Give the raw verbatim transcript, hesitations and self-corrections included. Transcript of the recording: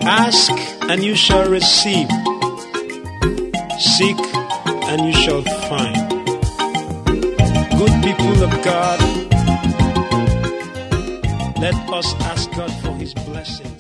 Ask and you shall receive. Seek and you shall find. Good people of God, let us ask God for His blessing.